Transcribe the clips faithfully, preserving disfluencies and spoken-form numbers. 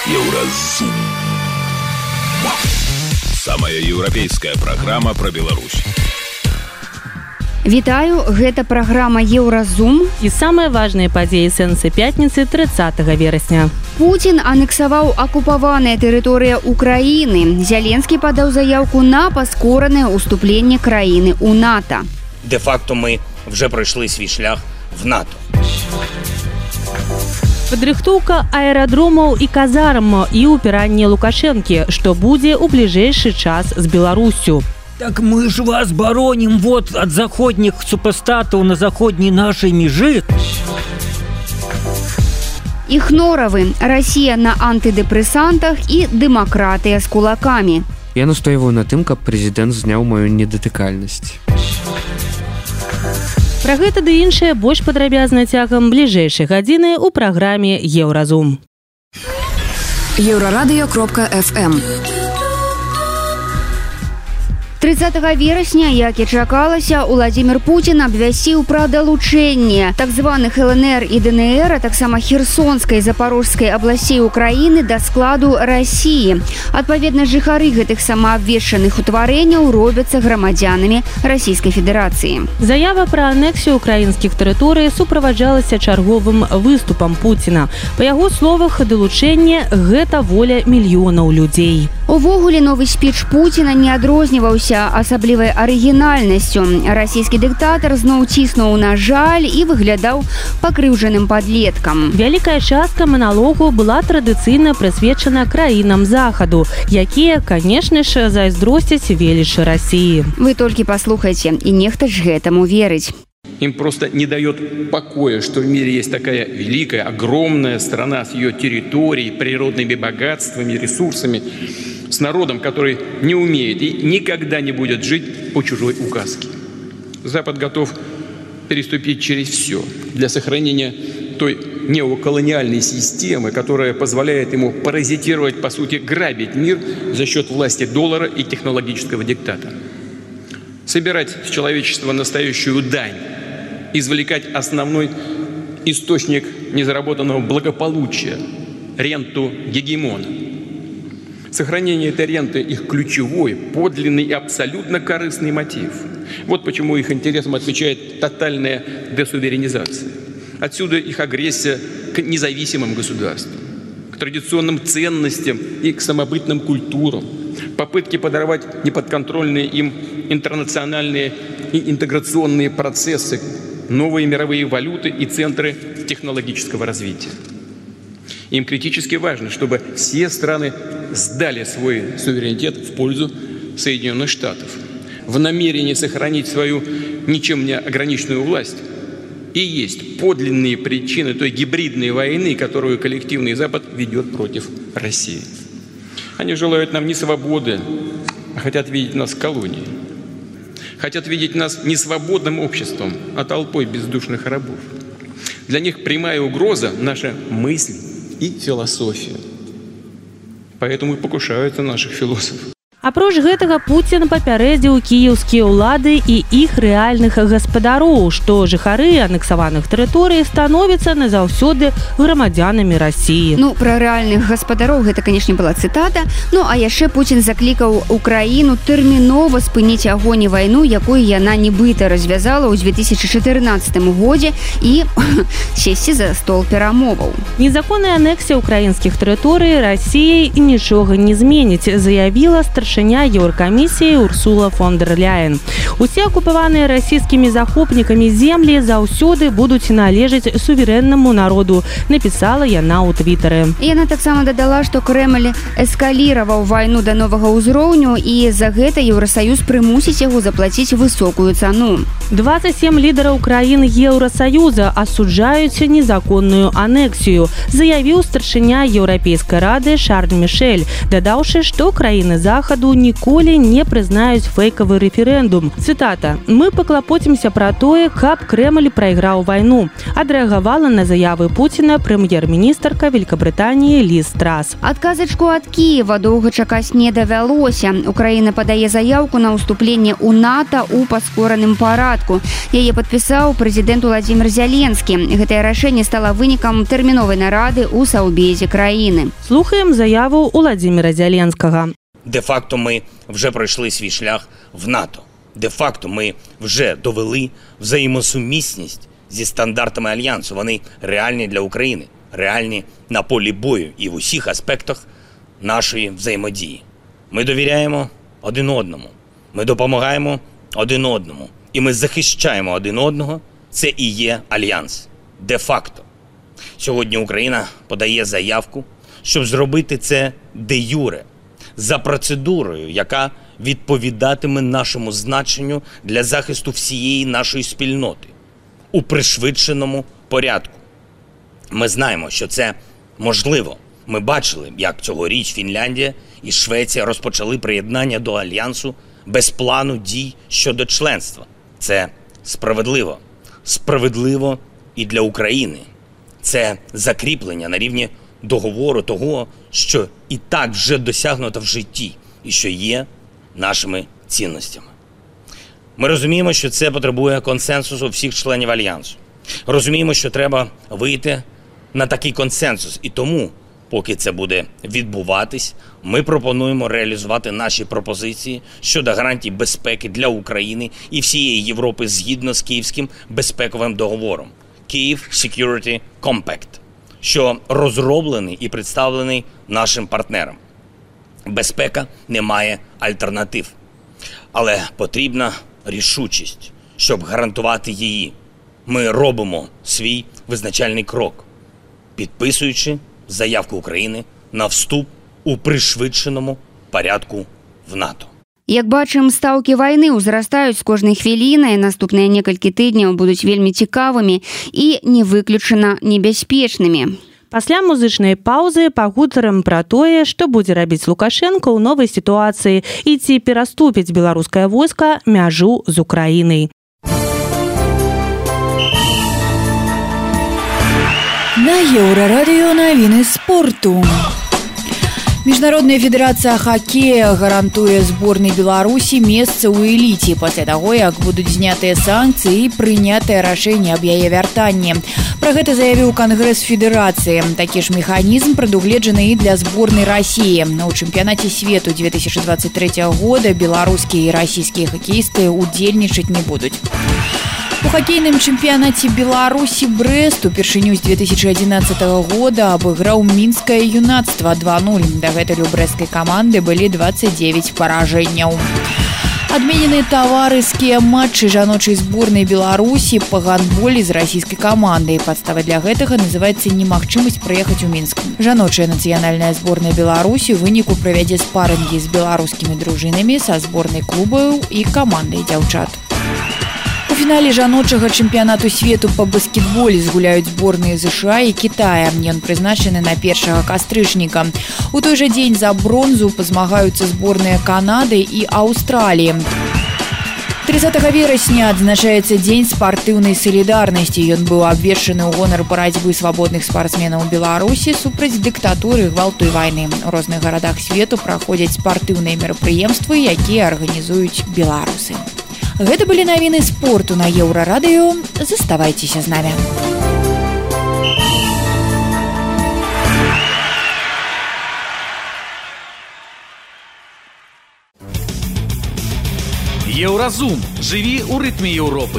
Еўразум. Самая еўрапейская праграма пра Беларусь. Вітаю, гэта праграма Еўразум. І самыя важныя падзеі сэнсы пятніцы трыццатага верасня. Пуцін анексаваў акупаваная тэрыторыя Украіны. Зеленскі падаў заяўку на паскоранае ўступленне краіны ў НАТО. Де-факто ми вже пройшли свій шлях в НАТО. Падрыхтоўка аэрадромаў і казарм і ўпіранне Лукашэнкі, што будзе ў бліжэйшы час з Беларусю. Так мы ж вас баронім вот ад заходніх супастатаў на заходняй нашай межы. Ігноравы. Расія на антыдэпрэсантах і дэмакратыя з кулакамі. Я настойваю на тым, каб прэзідэнт зняў маю недатыкальнасць. Пра гэта ды іншае больш падрабязна цягам бліжэйшай гадзіны ў праграме Еўразум. еўрарадыё кропка эф эм. трыццатага верасня, як і чакалася, Уладзімір Пуцін абвясціў пра далучэнне так званых эл эн эр і дэ эн эр, а таксама Херсонскай, Запорожскай абласцей Украіны да складу Расіі. Адпаведна, жыхары гэтых самаабвешчаных утварэнняў робяцца грамадзянамі Расійскай Федэрацыі. Заява пра анексію украінскіх тэрыторый суправаджалася чарговым выступам Пуціна. Па яго словах, далучэнне – гэта воля мільёнаў людзей. Увогуле, новы спіч Пуціна не адрозніваўся асаблівай арыгінальнасцю. Расійскі дыктатар зноў ціснуў на жаль і выглядаў пакрыўджаным падлеткам. Вялікая частка маналогу была традыцыйна прысвечана краінам Захаду, якія, канешне ж, зайздросцяць велічы Расіі. Вы толькі паслухайце, і нехта ж гэтаму верыць. Им просто не дает покоя, что в мире есть такая великая, огромная страна с ее территорией, природными богатствами, ресурсами, с народом, который не умеет и никогда не будет жить по чужой указке. Запад готов переступить через все для сохранения той неоколониальной системы, которая позволяет ему паразитировать, по сути, грабить мир за счет власти доллара и технологического диктата. Собирать с человечества настоящую дань, извлекать основной источник незаработанного благополучия – ренту гегемона. Сохранение этой ренты – их ключевой, подлинный и абсолютно корыстный мотив. Вот почему их интересам отвечает тотальная десуверенизация. Отсюда их агрессия к независимым государствам, к традиционным ценностям и к самобытным культурам, попытки подорвать неподконтрольные им интернациональные и интеграционные процессы, новые мировые валюты и центры технологического развития. Им критически важно, чтобы все страны сдали свой суверенитет в пользу Соединенных Штатов. В намерении сохранить свою ничем не ограниченную власть и есть подлинные причины той гибридной войны, которую коллективный Запад ведет против России. Они желают нам не свободы, а хотят видеть нас колонией. Хотят видеть нас не свободным обществом, а толпой бездушных рабов. Для них прямая угроза – наша мысль и философия. Поэтому и покушаются наших философов. Апроч гэтага, Пуцін папярэдзіў кіеўскія ўлады і іх рэальных гаспадароў, што жыхары анексаваных тэрыторый становяцца назаўсёды грамадзянамі Расіі. Ну, пра рэальных гаспадароў гэта, канешне, была цытата. Ну, а яшчэ Пуцін заклікаў Украіну тэрмінова спыніць агонь і вайну, якую яна нібыта развязала ў дзве тысячы чатырнаццатым годзе і сесці за стол перамоваў. Незаконная анексія украінскіх тэрыторый Расіяй нічога не зменіць, заявіла старшыня Еўракамісіі Урсула фон дэр Ляйен. Усе акупаваныя расійскімі захопнікамі землі заўсёды будуць належаць суверэннаму народу, напісала яна ў твітары. Яна таксама дадала, што Крэмль эскаліраваў вайну да новага ўзроўню і за гэта Еўрасаюз прымусіць яго заплаціць высокую цану. двадцать семь лідараў краін Еўрасаюза асуджаюць незаконную анексію, заявіў старшыня Еўрапейскай рады Шарль Мішэль, дадаўшы, што краіны Захаду прыкладу, ніколі не прызнаюць фейкавы рэферэндум. Цытата: «Мы паклапоцімся пра тое, каб Крэмль прайграў вайну», адрэагавала на заявы Пуціна прэм'ер-міністрка Великабрытаніі Ліз Трас. Адказачку ад Кіева доўга чакаць не давялося. Украіна падае заяўку на ўступленне ў НАТО ў паскораным парадку. Яе падпісаў прэзідэнт Уладзімір Зеленскі. Гэтае рашэнне стала вынікам тэрміновай нарады ў саўбезе краіны. Слухаем заяву Уладзіміра Зеленскага. Де-факто ми вже пройшли свій шлях в НАТО. Де-факто ми вже довели взаємосумісність зі стандартами Альянсу. Вони реальні для України, реальні на полі бою і в усіх аспектах нашої взаємодії. Ми довіряємо один одному, ми допомагаємо один одному, і ми захищаємо один одного. Це і є Альянс. Де-факто. Сьогодні Україна подає заявку, щоб зробити це де-юре, за процедурою, яка відповідатиме нашому значенню для захисту всієї нашої спільноти у пришвидшеному порядку. Ми знаємо, що це можливо. Ми бачили, як цьогоріч Фінляндія і Швеція розпочали приєднання до Альянсу без плану дій щодо членства. Це справедливо. Справедливо і для України. Це закріплення на рівні договору того, що і так вже досягнуто в житті і що є нашими цінностями. Ми розуміємо, що це потребує консенсусу всіх членів Альянсу. Розуміємо, що треба вийти на такий консенсус. І тому, поки це буде відбуватись, ми пропонуємо реалізувати наші пропозиції щодо гарантій безпеки для України і всієї Європи згідно з Київським безпековим договором Kyiv Security Compact, що розроблений і представлений нашим партнерам. Безпека не має альтернатив, але потрібна рішучість, щоб гарантувати її. Ми робимо свій визначальний крок, підписуючи заявку України на вступ у пришвидшеному порядку в НАТО. Як бачым, стаўкі вайны ўзрастаюць з кожнай хвілінай, наступныя некалькі тыдняў будуць вельмі цікавымі і не выключана небяспечнымі. Пасля музычнай паўзы пагутарым пра тое, што будзе рабіць Лукашенко ў новай сітуацыі і ці пераступіць беларускае войска мяжу з Украінай. На Еўрарадыё навіны спорту. Міжнародная федэрацыя хакея гарантуе зборнай Беларусі месца ў эліце пасля таго, як будуць знятыя санкцыі і прынятае рашэнне аб яе вяртанні. Пра гэта заявіў Кангрэс федэрацыі. Такі ж механізм прадугледжаны і для зборнай Расіі. У чэмпіянаце свету две тысячи двадцать третьего года беларускія і расійскія хакеісты удзельнічаць не будуць. У хоккейным чэмпіянаце Беларусі Брэст упершыню з две тысячи одиннадцатого года абыграў мінскае юнацтва два нуль. Дагэтуль у брэсцкай каманды былі двадцать девять паражэнняў. Адменены таварыскія матчы жаночай зборнай Беларусі па гандболе з расійскай камандай. Падставай для гэтага называецца немагчымасць прыехаць у Мінск. Жаночая нацыянальная зборная Беларусі ў выніку правядзе спарынгі з беларускімі дружынамі са зборнай клубаў і камандай дзяўчат. У фінале жаночага чэмпіянату свету па баскетболе згуляюць зборныя ЗША і Кітая. Ён прызначаны на першага кастрычніка. У той жа дзень за бронзу пазмагаюцца зборныя Канады і Аўстраліі. тридцатого верасня адзначаецца дзень спартыўнай салідарнасці. Ён быў абвешчаны ў гонар барацьбы свабодных спартсменаў Беларусі супраць дыктатуры, гвалту і вайны. У розных гарадах свету праходзяць спартыўныя мерапрыемствы, якія арганізуюць беларусы. Гэта былі навіны спорту на Еўрарадыё. Заставайцеся з намі. Еўразум. Жыві ў рытме Еўропы.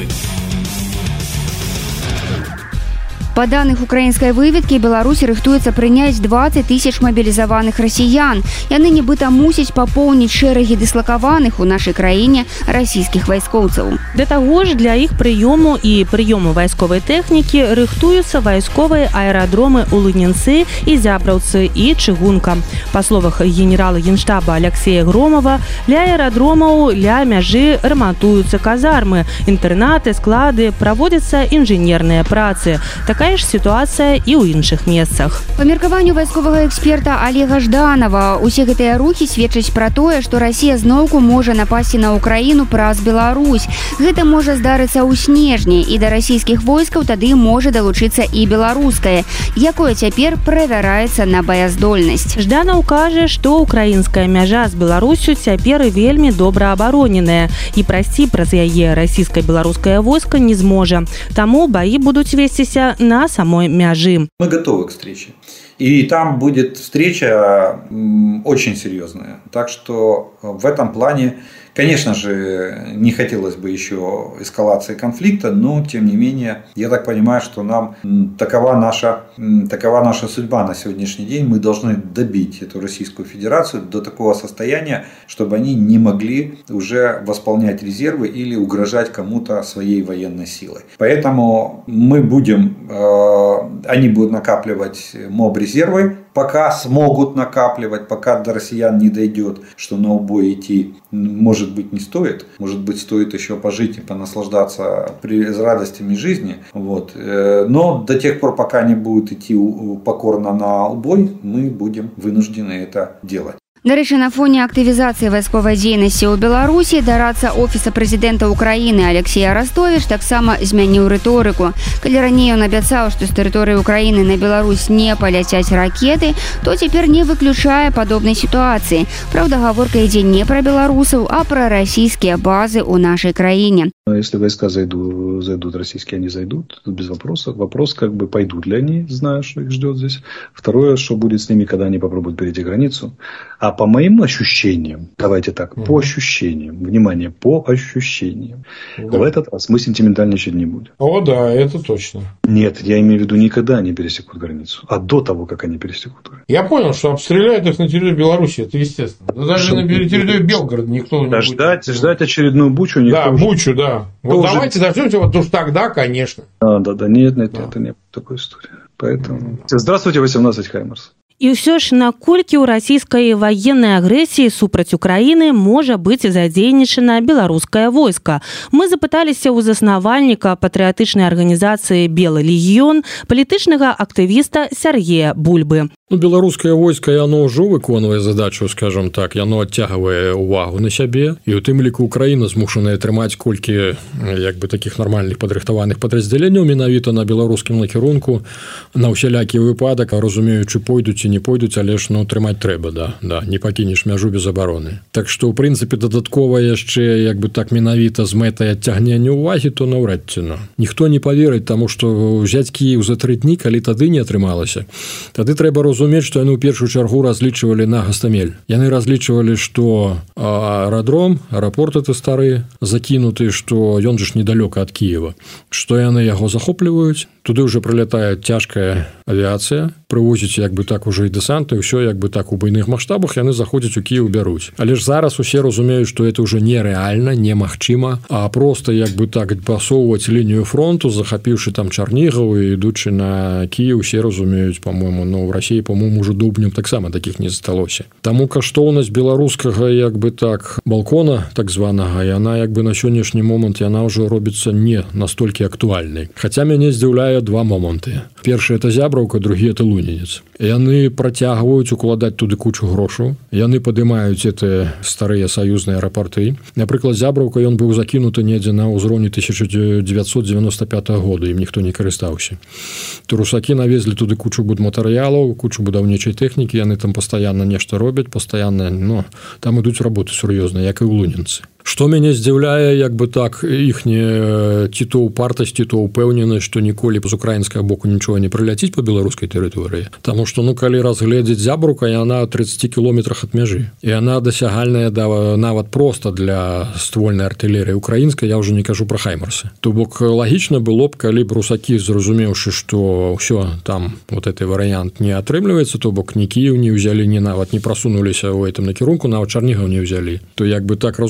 Па даных украінскай выведкі, Беларусі рыхтуецца прыняць двадцать тысяч мабілізаваных расіян. Яны нібыта мусяць папоўніць шэрагі дыслакаваных у нашай краіне расійскіх вайскоўцаў. Да таго ж, для іх прыёму і прыёму вайсковай тэхнікі рыхтуюцца вайсковыя аэрадромы ў Лынінцы і Зябраўцы і Чыгунка. Па словах генерала генштаба Алексея Громова, ля аэрадромаў ля мяжы рамантуюцца казармы, інтэрнаты, склады, праводзяцца інжынерныя працы. Такая Тая ж сітуацыя і ў іншых месцах. Па меркаванню вайсковага эксперта Олега Жданова, усе гэтыя рухі сведчаць пра тое, што Расія зноўку можа напасці на Украіну праз Беларусь. Гэта можа здарыцца ў снежні, і да расійскіх войскаў тады можа далучыцца і беларускае, якое цяпер правяраецца на баяздольнасць. Жданаў кажа, што украінская мяжа з Беларусю цяпер вельмі добра абароненая, і прайсці праз яе расійска-беларускае войска не зможа. Таму баі будуць весціся на самой мяжы. Мы готовы к встрече. И там будет встреча очень серьезная. Так что в этом плане, конечно же, не хотелось бы еще эскалации конфликта, но тем не менее, я так понимаю, что нам такова наша, такова наша судьба на сегодняшний день. Мы должны добить эту Российскую Федерацию до такого состояния, чтобы они не могли уже восполнять резервы или угрожать кому-то своей военной силой. Поэтому мы будем, они будут накапливать моб-резервы, пока смогут накапливать, пока до россиян не дойдет, что на убой идти, может быть, не стоит. Может быть, стоит еще пожить и понаслаждаться радостями жизни. Вот. Но до тех пор, пока они будут идти покорно на убой, мы будем вынуждены это делать. Дарэчы, на фоне актывізацыі вайсковай дзейнасці ў Беларусі дараца офіса прэзідэнта Украіны Алексей Арестович таксама змяніў рыторыку. Калі раней ён абяцаў, што з тэрыторыі Украіны на Беларусь не паляцяць ракеты, то цяпер не выключае падобнай сітуацыі. Праўда, гаворка ідзе не пра беларусаў, а пра расійскія базы ў нашай краіне. Если войска зайдут, зайдут российские, они зайдут, без вопросов. Вопрос, как бы пойдут ли они, зная, что их ждет здесь. Второе, что будет с ними, когда они попробуют перейти границу. А по моим ощущениям, давайте так, mm-hmm. по ощущениям, внимание, по ощущениям, да. В этот раз мы сентиментальничать не будем. О, да, это точно. Нет, я имею в виду, никогда они пересекут границу, а до того, как они пересекут границу. Я понял, что обстреляют их на территории Беларуси, это естественно. Но даже на территории Белгорода никто не да, будет. Ждать, ждать очередную бучу никто Да, уже... бучу, да. Вот тоже... давайте дождемся, вот уж тогда, конечно. Да, да, да, нет, нет, да. Это не такой истории. Поэтому... Здравствуйте, восемнадцать Хаймарс. І ўсё ж, наколькі ў расійскай ваеннай агрэсіі супраць Украіны можа быць задзейнічана беларускае войска? Мы запыталіся ў заснавальніка патрыятычнай арганізацыі «Белы легіён», палітычнага актывіста Сергея Бульбы. Ну, беларускае войска, яно ўжо выконвае задачу, скажем так, яно адцягвае увагу на сябе, і ў тым ліку Украіна змушаная трымаць колькі як бы такіх нармальных падрыхтаваных падраздзяленняў менавіта на беларускім накірунку, на ўсялякі выпадак, разумеючы, пойдуць і не пойдуць, але ж ну, трымаць трэба, да, да, не пакінеш мяжу без абароны. Так што, ў прынцыпе, дадаткова яшчэ, як бы так менавіта з мэтай адцягнення ўвагі, то наўрад ці ну. Ніхто не паверыць, таму што ўзяць Кіеў за тры дні, калі тады не атрымалася. Тады трэба разумець, што яны ў першую чаргу разлічвалі на гастамель. Яны разлічвалі, што аэрадром, аэрапорт это стары, закінуты, што ён же ж недалёка ад Кіева, што яны яго захопліваюць, туды ўжо прылятае цяжкая авіяцыя, прывозіць як бы так уже і дэсант, і ўсё як бы так у буйных маштабах яны заходзяць у Кіеў, бяруць. Але ж зараз усе разумеюць, што это ўжо нерэальна, немагчыма, а проста як бы так пасоўваць лінію фронту, захапіўшы там Чарнігаў і ідучы на Кіеў, усе разумеюць, па-мойму, ну, ў Расіі, па-мойму, ўжо дубнем таксама такіх не засталося. Таму каштоўнасць беларускага як бы так балкона, так званага, яна як бы на сённяшні момант яна ўжо робіцца не настолькі актуальнай. Хаця мяне здзіўляе два моманты. Першы это Зябраўка, другі это Лунінец. Яны працягваюць укладаць туды кучу грошаў, яны падымаюць эти старыя саюзныя аэрапорты. Напрыклад, Зябраўка ён быў закінуты недзе на ўзроўні тысяча дзевяцьсот девяносто пятого года, ім ніхто не карыстаўся. Русакі навезлі туды кучу будматэрыялаў, кучу будаўнічай тэхнікі, яны там пастаянна нешта робяць, пастаянна, ну, там ідуць работы сур'ёзныя, як і ў Лунінцы. Што мяне здзіўляе, як бы так, іхняя ці то упартасць, ці то ўпэўненасць, што ніколі з украінскага боку нічога не прыляціць па беларускай тэрыторыі. Таму што, ну, калі разгледзець Зябрука, яна ў трыццаці кіламетрах ад мяжы. І яна дасягальная да, нават проста для ствольнай артылерыі украінскай, я ўжо не кажу пра Хаймарсы. То бок лагічна было б, калі б русакі, зразумеўшы, што ўсё там, вот гэты варыянт не атрымліваецца, то бок ні Кіеў не ўзялі, ні нават не прасунуліся ў гэтым накірунку, нават Чарнігаў не ўзялі. То як бы так разумна было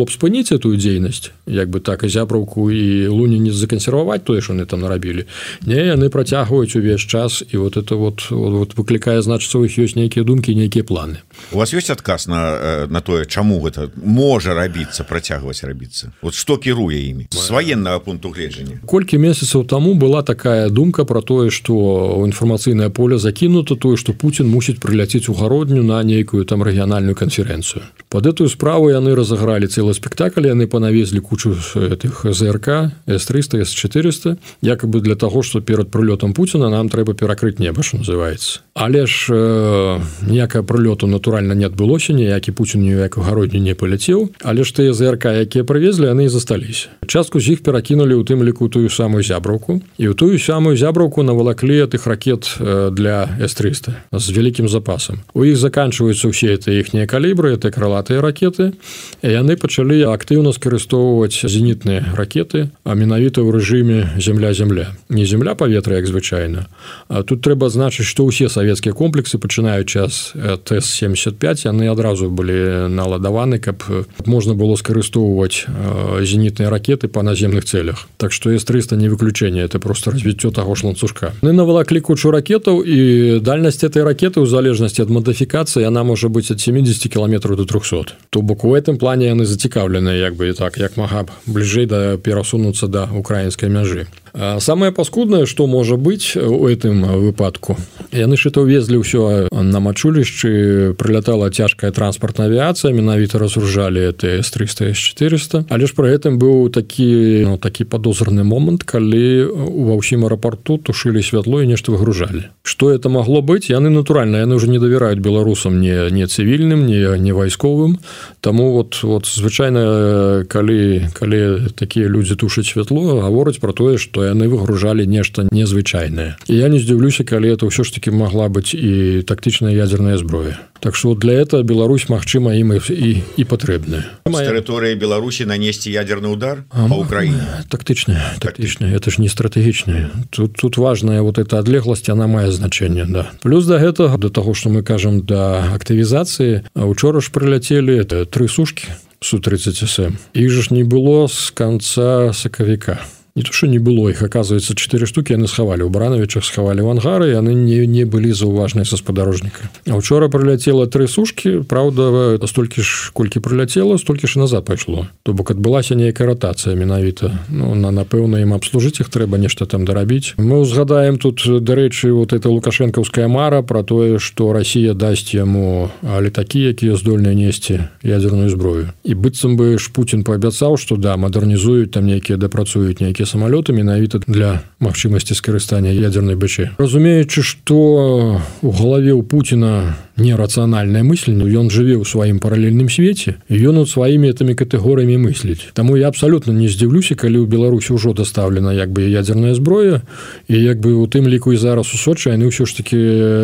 каб спыніць эту дзейнасць, як бы так і зябраўку і луні не закансерваваць тое, што яны там нарабілі. Не, яны працягваюць увесь час, і вот это вот, вот выклікае, значыцца, у іх ёсць нейкія думкі, нейкія планы. У вас ёсць адказ на, на тое, чаму гэта можа рабіцца, працягваць рабіцца? Вот што кіруе імі? З ваеннага пункту гледжання. Колькі месяцаў таму была такая думка про тое, што ў інфармацыйнае поле закінута тое, што Пуцін мусіць прыляціць у гародню на нейкую там рэгіянальную канферэнцыю. Под этую справу яны разыгралі цэлы спектакль, яны панавезлі кучу этих ЗРК, эс трыста, эс чатырыста, якобы для таго, што перад прылётам Пуціна нам трэба перакрыць неба, што называецца. Але ж э, ніякага прылёту натуральна не адбылося, ніякі Пуцін ніяк у гародню не паляцеў, але ж тыя ЗРК, якія прывезлі, яны і засталіся. Частку з іх перакінулі ў тым ліку тую самую зябраўку, і ў тую самую зябраўку навалаклі тых ракет для эс трыста з вялікім запасам. У іх заканчваюцца ўсе это іхнія калібры, это крылатыя ракеты, і яны пачалі актыўна скарыстоўваць зенітныя ракеты, а менавіта ў рэжыме земля-земля. Не земля-паветра, як звычайна. А тут трэба значыць, што ўсе савецкія комплексы, пачынаючы ад тэ эс семьдесят пять, яны адразу былі наладаваны, каб можна было скарыстоўваць зенітныя ракеты па наземных цэлях. Так што эс трыста не выключэнне, это просто развіццё таго ж ланцужка. Яны навалаклі кучу ракетаў, і дальнасць этой ракеты ў залежнасці ад мадыфікацыі яна можа быць ад семидесяти кіламетраў до трёхсот. То бок у гэтым плане яны зацікаўленыя, як бы і так, як мага бліжэй да перасунуцца да украінскай мяжы. А самае паскуднае, што можа быць у гэтым выпадку, яны ж это ўвезлі ўсё на мачулішчы, прылятала цяжкая транспартная авіяцыя, менавіта разгружалі эс трыста, эс чатырыста, але ж пры гэтым быў такі, ну, такі падозраны момант, калі ва ўсім аэрапарту тушылі святло і нешта выгружалі. Што это магло быць? Яны натуральна, яны ўжо не давяраюць беларусам не, не цывільным, не, не вайсковым, таму вот, вот звычайна, калі, калі такія людзі тушаць святло, гавораць пра тое, што яны выгружалі нешта незвычайнае. І я не здзіўлюся, калі это ўсё ж таки могла быць і тактычная ядерная зброя. Так что для этого Беларусь, магчыма, ім і, і, і патрэбная. З тэрыторыі Беларусі нанесці ядерный удар а, по Украине? Тактычная, тактычная. Это ж не стратэгічная. Тут, тут важная вот эта адлегласць, она мае значэнне, да. Плюс до гэтага, до таго, што мы кажам, да актывізацыі, учора ж прыляцелі тры сушкі Су тридцать эс эм. Іх же ж не было з канца сакавіка. Не то, что не было их, оказывается, четыре штуки яны схавалі ў Барановичах, схавалі в ангары, яны не, не былі заўважныя са спадарожніка. А учора прыляцела тры сушкі, правда, столькі ж, колькі прыляцела, столькі ж назад пайшло. То бок адбылася нейкая ратацыя менавіта. Ну, на, напэўна, ім абслужыць іх трэба нешта там дарабіць. Мы узгадаем тут, дарэчы, вот эта лукашэнкаўская мара пра тое, што Расія дасць яму летакі, якія здольныя несці ядерную зброю. І быццам бы ж Путін паабяцаў, што да, мадэрнізуюць там нейкія, дапрацуюць нейкія самолеты менавіта для магчымасці скарыстання ядернай БЧ. Разумеючы, што у галаве ў Пуціна нерацыянальная мысль, но ён жыве ў сваім паралельным свеце, і ён над сваімі этими катэгорыямі мысліць. Таму я абсалютна не здзіўлюся, калі ў Беларусі ўжо дастаўлена як бы ядерная зброя, і як бы у тым ліку і зараз у Сочы яны ўсё ж таки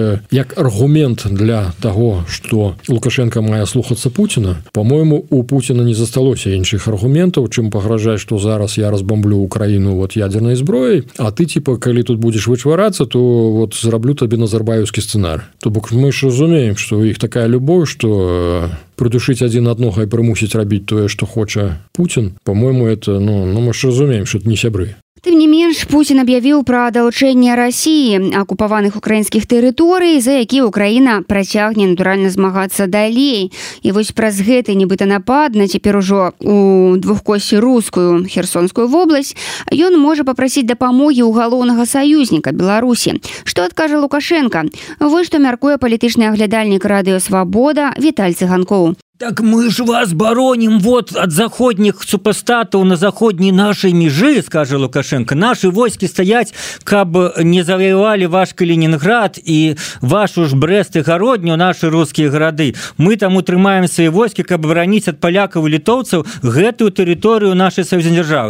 як аргумент для таго, што Лукашенко мае слухацца Пуціна. По-мойму, у Пуціна не засталося іншых аргументаў, чым пагражаць, што зараз я разбомблю Украіну вот ядерной зброяй, а ты типа калі тут будзеш вычварацца, то вот зраблю табе назарбаеўскі сцэнар. То бок мы ж разумеем, што у іх такая любоў, што придушить один одного и примусить рабіць тое, што хоча Путін, по-моему, это, ну, ну мы ж разумеем, што это не сябры. Тым не менш, Пуцін аб'явіў пра далучэнне Расіі акупаваных украінскіх тэрыторый, за які Украіна працягне натуральна змагацца далей. І вось праз гэты нібыта напад на цяпер ужо у двухкосці рускую Херсонскую вобласць ён можа папрасіць дапамогі ў галоўнага саюзніка Беларусі. Што адкажа Лукашенко? Вось што мяркуе палітычны аглядальнік радыё «Свабода» Віталь Цыганкоў. Так мы ж вас бароним вот от заходних супостатов на заходней нашей межи, скажет Лукашенко. Наши войски стоять, каб не завоевали ваш Калининград и вашу ж Брест и Городню, наши русские города. Мы там утрымаем свои войски, каб бронить от поляков и литовцев гэтую территорию нашей союзной державы.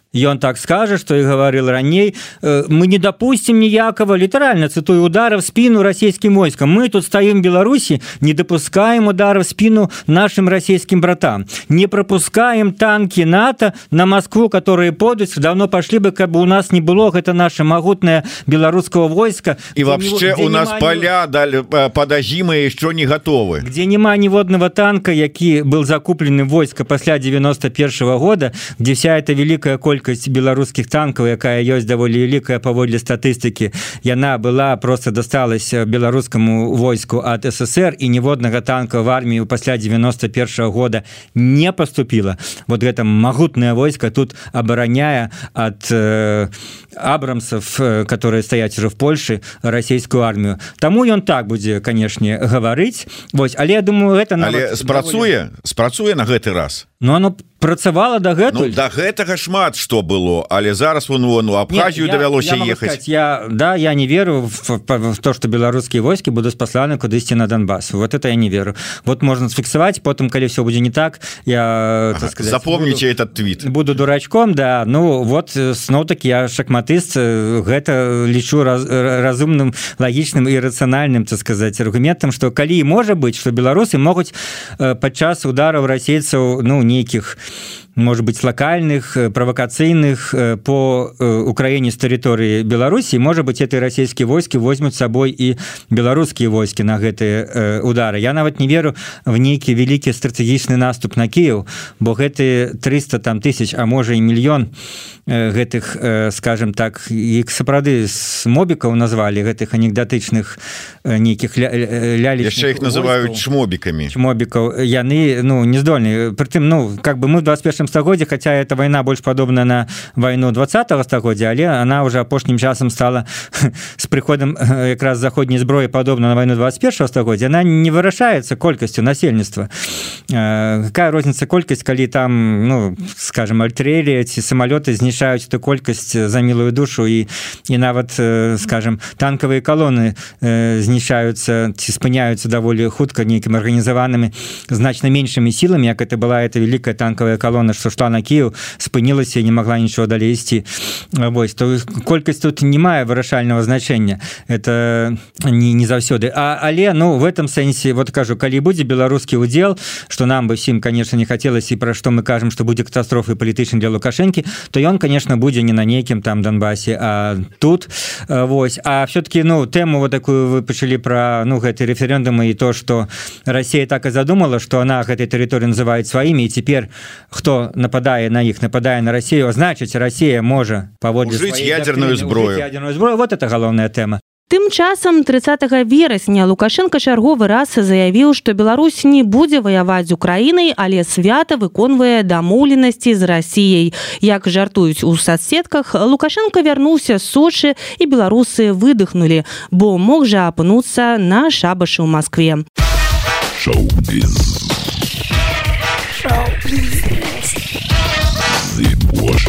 Ён так скажа, што і гаварыў раней, мы не допустим ніякого, літаральна цытую, удара в спину расійскім войскам. Мы тут стоим в Беларуси, не допускаем удара в спину нашим российским братам. Не пропускаем танки НАТО на Москву, которые подают, давно пошли бы, как бы у нас не было, это наше могутное белорусского войска. И вообще у нас нема... поля дали, под озимой еще не готовы. Где нема ниводного танка, який был закуплены в войска после девяносто первого года, где вся эта великая коль беларускіх танкаў, якая ёсць даволі вялікая паводле статыстыкі, яна была просто дасталась беларускаму войску ад СССР, і ніводнага танка в армію пасля девяносто первого года не поступила. Вот гэта магутная войска тут абараняе ад э, абрамсов, которые стаяць уже в Польше, расійскую армію. Таму ён так будзе, канешне, гаварыць. Вось, але я думаю, гэта але спрацуе, даволі... спрацуе на гэты раз. Ну, оно працавала дагэтуль. Ну, да гэтага шмат што было, але зараз вон вон у Абхазію давялося ехаць. Я, да, я не веру в, в, в то, что беларускія войскі будуць пасланы кудысьці на Донбасс. Вот это я не веру. Вот можно сфіксаваць, потом, калі все будзе не так, я, ага, так сказать, запомните буду, этот твит. Буду дурачком, да. Ну, вот, снова-таки, я шахматыст, гэта лічу раз, разумным, лагічным і рацыянальным, так сказать, аргументам, что калі можа быць, что беларусы могуць падчас удараў расейцаў, ну, нейкіх, может быть, локальных, провокацийных по Украине с территории Беларуси, может быть, эти российские войски возьмут с собой и белорусские войски на гэтые удары. Я нават не веру в нейкі великий стратегічны наступ на Киев, бо гэты триста там тысяч, а может и миллион гэтых, скажем так, их сапраўды с мобиков назвали, гэтых анекдотычных нейкіх лялечных. Яшчэ их называют чмобиками. Чмобиков. Яны, ну, не здольны. Притым, ну, как бы мы в двадцать первом стагоддзе, хотя эта война больше подобна на войну двадцатого стагоддзя, але она уже апошнім часам стала с приходом как раз заходней зброі подобна на войну двадцать первого стагоддзя. Она не вырашается колькостью насельніцтва. Какая розница колькость, калі там, ну, скажем, артиллерия, эти самолеты знішаюць эту колькость за милую душу, и, и нават, скажем, танковые колонны знішаюцца, ці спыняются даволі хутка нейкімі организованными значно меньшими силами, як это была эта великая танковая колонна, что шла на Киев, спынілася и не могла ничего далее ісці. Вось, то колькость тут не мае вырашального значения. Это не, не заўсёды. А, але, ну, в этом сенсе, вот кажу, калі будзе беларускі удзел, что нам бы всем, конечно, не хотелось, и про что мы кажем, что будет катастрофой политичной для Лукашенки, то он, конечно, будет не на неким там Донбассе, а тут. Вось. А все-таки, ну, тему вот такую вы почали про, ну, эти референдумы и то, что Россия так и задумала, что она этой территории называет своими, и теперь кто нападает на их, нападая на Россию, значит, Россия может поводле ужить ядерную зброю. ядерную зброю. Вот это головная тема. Тым часам тридцатага верасня Лукашенко чарговы раз заявіў, што Беларусь не будзе ваяваць з Украінай, але свята выконвае дамоўленасці з Расіяй. Як жартуюць у соцсетках, Лукашенко вярнуўся з Сочы, і беларусы выдохнули, бо мог жа апынуцца на шабашы ў Москве. Шоу-біз. Шоу-біз. Зыбош.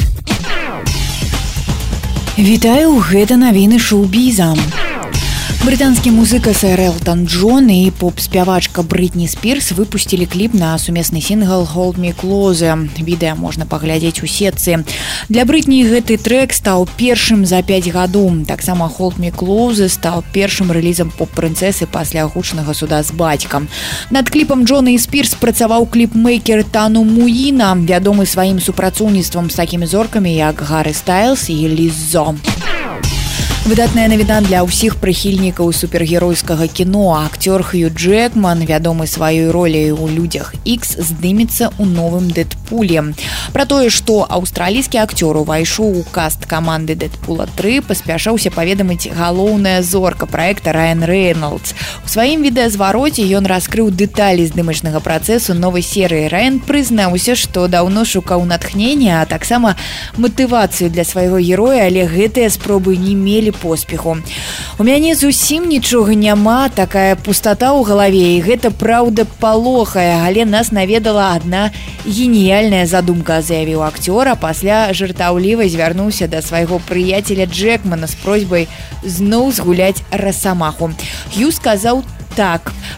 Вітаю, гэта навіны шоу-біза. Брытанскі музыка сэр Элтон Джон і поп-спявачка Бритні Спірс выпусцілі кліп на сумесны сінгл «Hold Me Closer». Відэа можна паглядзець у сетцы. Для Бритні гэты трэк стаў першым за пяць гадоў. Таксама «Hold Me Closer» стаў першым рэлізам поп-прынцэсы пасля гучнага суда з бацькам. Над кліпам Джона і Спірс працаваў кліпмейкер Тану Муіна, вядомы сваім супрацоўніцтвам з такімі зоркамі, як Гаррі Стайлз і Ліззо. Выдатная навіна для ўсіх прыхільнікаў супергеройскага кіно. Акцёр Хью Джекман, вядомы сваёй роляй у «Людзях Ікс», здымецца ў новым «Дэдпуле». Пра тое, што аўстралійскі акцёр увайшоў у каст каманды «Дэдпула тры», паспяшаўся паведаміць галоўная зорка праекта Райан Рэйнольдс. У сваім відэазвароце ён раскрыў дэталі здымачнага працэсу новай серыі. Райан прызнаўся, што даўно шукаў натхнення, а таксама матывацыю для свайго героя, але гэтыя спробы не мелі поспеху. У мяне зусім нічога няма, такая пустата ў галаве, і гэта праўда палохае, але нас наведала адна геніяльная задумка, заявіў акцёр, а пасля жартаўліва звярнуўся да свайго прыяцеля Джекмана з просьбай зноў згуляць расамаху. Хью сказаў так: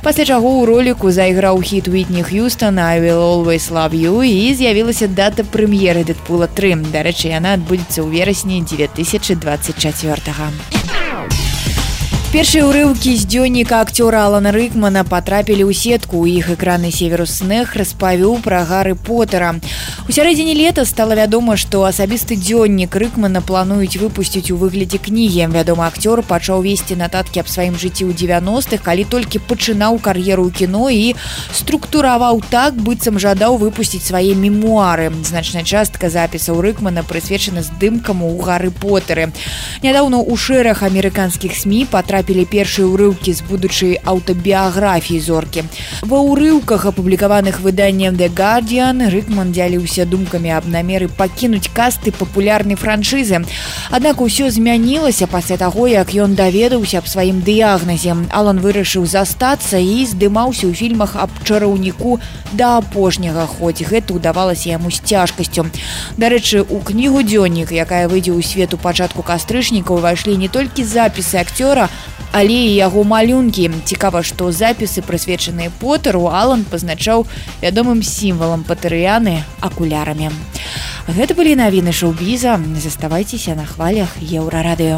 Пасля чаго ў роліку зайграў хіт Уитни Хьюстон «I will always love you» і з'явілася дата прэм'еры «Дэдпула три». Дарэчы, яна адбудзецца ў верасні две тысячи двадцать четвёртого. Першыя ўрыўкі з дзённіка акцёра Алана Рыкмана патрапілі ў сетку. У іх экранны Северус Снег распавёў пра Гарры Поттера. У сярэдзіне лета стала вядома, што асабісты дзённік Рыкмана плануюць выпусціць у выглядзе кнігі. Вядома, акцёр пачаў весці нататкі аб сваім жыцці ў дзевяностых, калі толькі пачынаў кар'еру ў кіно і структураваў так, быццам жадаў выпусціць свае мемуары. Значная частка запісаў Рыкмана прысвечана здымкам у Гарры Поттеры. Нядаўна ў шэраг амерыканскіх СМІ патрапілі першыя ўрыўкі з будучай аўтабіяграфіі зоркі. Ва ўрыўках, апублікаваных выданнем The Guardian, Рыкман дзяліўся думкамі аб намеры пакінуць касты папулярнай франшызы. Аднак усё змянілася пасля таго, як ён даведаўся аб сваім дыягназе. Алан вырашыў застацца і здымаўся ў фільмах аб чараўніку да апошняга, хоць гэта ўдавалася яму з цяжкасцю. Дарэчы, у кнігу «Дзённік», якая выйдзе ў свет у пачатку кастрычніка, увайшлі не толькі запісы акцёра, але і яго малюнкі. Цікава, што запісы, прысвечаныя Поттеру, Алан пазначаў вядомым сімвалам патэрыяны акулярамі. Гэта былі навіны шоу-біза. Заставайцеся на хвалях Еўрарадыё.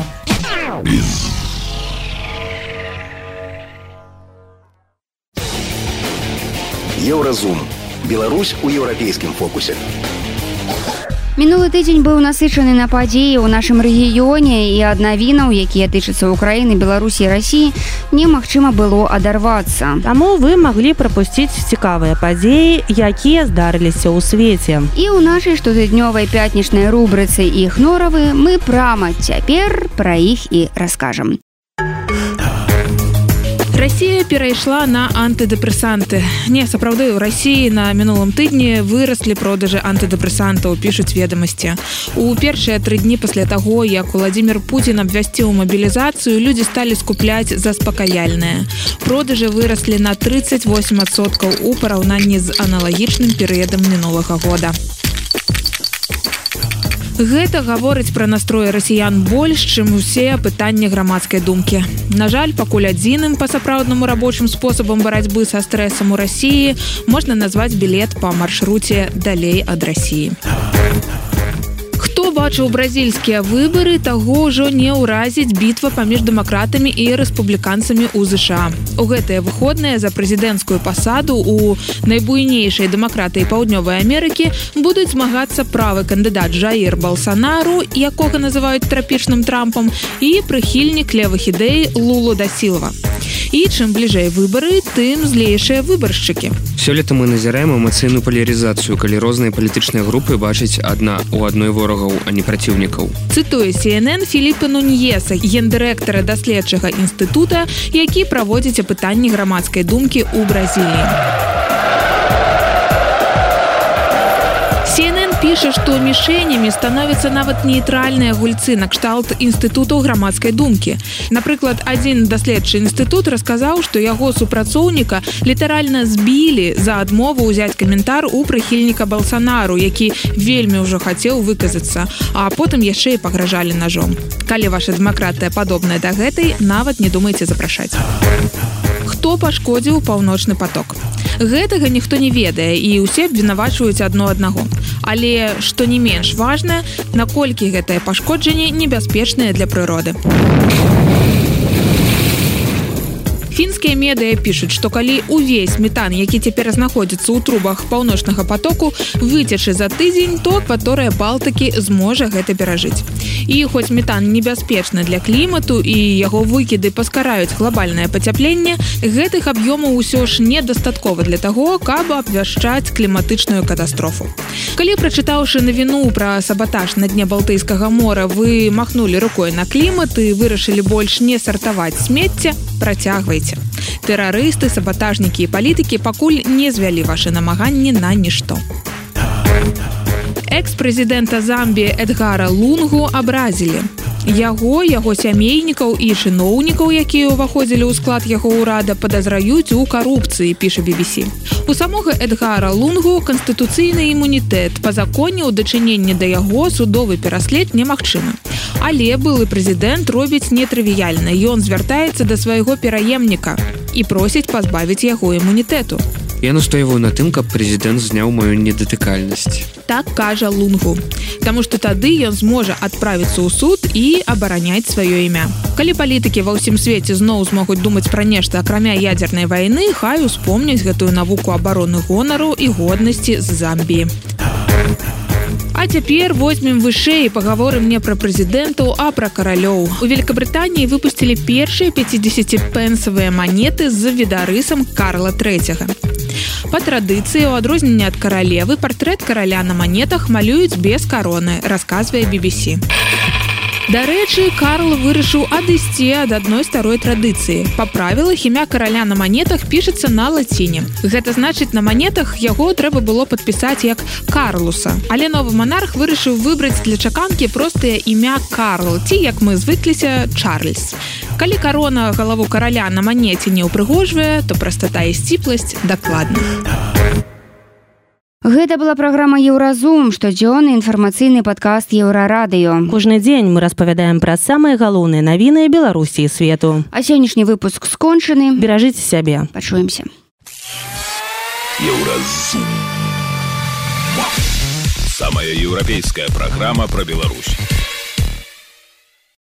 Еўразум. Беларусь у еўрапейскім фокусе. Мінулы тыдзень быў насычаны на падзеі ў нашым рэгіёне, і ад навінаў, якія тычацца Украіны, Беларусі і Расіі, немагчыма было адарвацца. Таму вы маглі прапусціць цікавыя падзеі, якія здарыліся ў свеце. І ў нашай штотыднёвай пятнічнай рубрыцы «Іх норавы» мы прама цяпер пра іх і раскажам. Расія перайшла на антыдэпрэсанты. Не, сапраўды, у Расіі на мінулым тыдні выраслі продажы антыдэпрэсантаў, пішуць ведамасці. У першыя тры дні пасля таго, як Уладзімір Пуцін абвясціў мабілізацыю, людзі сталі скупляць заспакаяльнае. Продажы выраслі на тридцать восемь адсоткаў у параўнанні з аналагічным перыядам мінулага года. Гэта гаворыць пра настроі расіян больш, чым усе пытанні грамадскай думкі. На жаль, пакуль адзіным па-сапраўднаму рабочым спосабам барацьбы са стрэсам у Расіі можна назваць білет па маршруце далей ад Расіі. Хто бачыў бразільскія выбары, таго ўжо не ўразіць бітва паміж дэмакратамі і рэспубліканцамі ў ЗША. У гэтыя выходныя за прэзідэнцкую пасаду ў найбуйнейшай дэмакратыі Паўднёвай Амерыкі будуць змагацца правы кандыдат Жаір Балсанару, якога называюць трапічным Трампам, і прыхільнік левых ідэй Лулу да Сілва. І чым бліжэй выбары, тым злейшыя выбаршчыкі. Сёлета мы назіраем эмацыйную палярызацыю, калі розныя палітычныя групы бачаць адна ў адной ворагаў, а не праціўнікаў. Цытуе Си Эн Эн Філіпа Нуньеса, гендырэктара даследчага інстытута, які праводзіць апытанні грамадскай думкі ў Бразіліі. Си Эн Эн піша, што мішэнямі становяцца нават нейтральныя гульцы накшталт інстытутаў грамадскай думкі. Напрыклад, адзін даследчы інстытут расказаў, што яго супрацоўніка літаральна збілі за адмову ўзяць каментар у прыхільніка Балсанару, які вельмі ўжо хацеў выказацца, а потым яшчэ і пагражалі ножом. Калі ваша дэмакратыя падобная да гэтай, нават не думайце запрашаць. Хто пашкодзіў паўночны поток? Гэтага ніхто не ведае, і ўсе абвінавачваюць адно аднаго. Але, што не менш важна, наколькі гэтае пашкоджанне небяспечнае для прыроды. Фінскія медыа пішуць, што калі ўвесь метан, які цяпер знаходзіцца ў трубах паўночнага потоку, выцячы за тыдзень, то акваторыя Балтыкі зможа гэта перажыць. І хоць метан небяспечны для клімату і яго выкіды паскараюць глобальнае пацяпленне, гэтых аб'ёмаў усё ж недастаткова для таго, каб абвяшчаць кліматычную катастрофу. Калі, прачытаўшы навіну пра сабатаж на дне Балтыйскага мора, вы махнулі рукой на клімат і вырашылі больш не сартаваць смецце, працягвайце. Тэрарысты, сабатажнікі і палітыкі пакуль не звялі вашы намаганні на нішто. Экс-прэзідэнта Замбіі Эдгара Лунгу абразілі. Яго, яго сямейнікаў і чыноўнікаў, якія ўваходзілі ў склад яго ўрада, падазраюць у карупцыі, піша Би Би Си. У самога Эдгара Лунгу канстытуцыйны імунітэт. Па законе ў дачыненні да яго судовы пераслед немагчымы. Але былы прэзідэнт робіць нетрывіяльна. Ён звяртаецца да свайго пераемніка і просіць пазбавіць яго імунітэту. Я настойваю на тым, каб прэзідэнт зняў маю недатыкальнасць. Так кажа Лунгу. Таму што тады ён зможа адправіцца ў суд і абараняць сваё імя. Калі палітыкі ва ўсім свеце зноў змогуць думаць пра нешта акрамя ядзернай вайны, хай успомняць гэтую навуку абароны гонару і годнасці з Замбіі. А цяпер возьмем вышэй і пагаворым не пра прэзідэнтаў, а пра каралёў. У Великабрытаніі выпусцілі першыя пяцідзесяціпенсавыя манеты з відарысам Карла трэцяга. Па традыцыі, у адрозненне ад каралевы, партрэт караля на манетах малююць без кароны, расказвае би би сі. Дарэчы, Карл вырашыў адысці ад адной старой традыцыі. Па правілах імя караля на манетах пішацца на лаціне. Гэта значыць, на манетах яго трэба было падпісаць як Карлуса. Але новы манарх вырашыў выбраць для чаканкі простае імя Карл, ці, як мы звыкліся, Чарльз. Калі карона галаву караля на манеце не ўпрыгожвае, то прастата і сціпласць дакладна. Гэта была праграма «Еўразум», штодзённы інфармацыйны падкаст Еўрарадыё. Кожны дзень мы распавядаем пра самыя галоўныя навіны Беларусі і свету. А сённяшні выпуск скончаны. Беражыце сябе. Пачуемся. Еўразум. Самая еўрапейская праграма пра Беларусь.